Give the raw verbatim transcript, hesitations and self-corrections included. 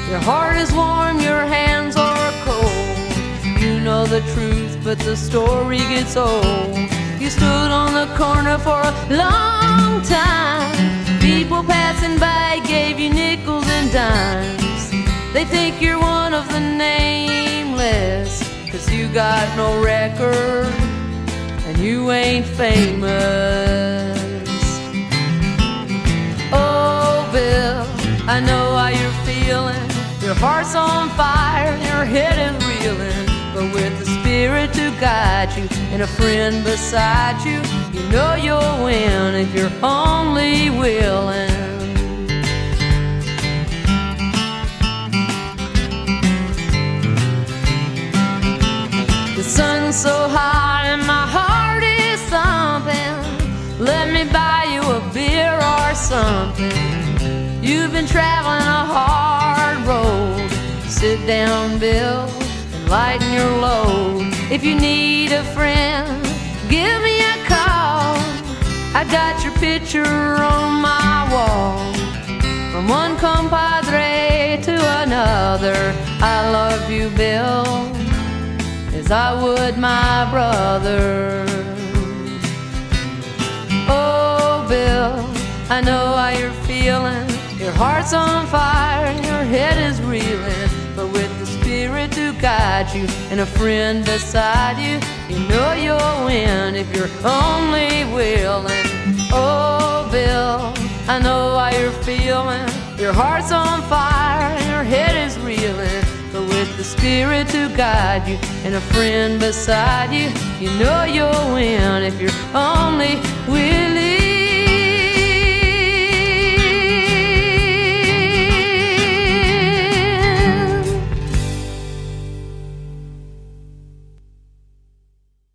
Your heart is warm, your hands are cold. You know the truth, but the story gets old. You stood on the corner for a long time. People passing by gave you nickels and dimes. They think you're one of the nameless, 'cause you got no record and you ain't famous. Oh, Bill, I know how you're feeling. Your heart's on fire and your head is reeling. But with the spirit to guide you and a friend beside you, you know you'll win if you're only willing. The sun's so hot and my heart is thumping. Let me buy you a beer or something. You've been traveling a hard road. Sit down, Bill, and lighten your load. If you need a friend, give me a call. I got your picture on my wall. From one compadre to another, I love you, Bill, as I would my brother. Oh, Bill, I know how you're feeling. Your heart's on fire and your head is reeling. But with the spirit to guide you and a friend beside you, you know you'll win if you're only willing. Oh, Bill, I know how you're feeling. Your heart's on fire and your head is reeling. But with the spirit to guide you and a friend beside you, you know you'll win if you're only willing.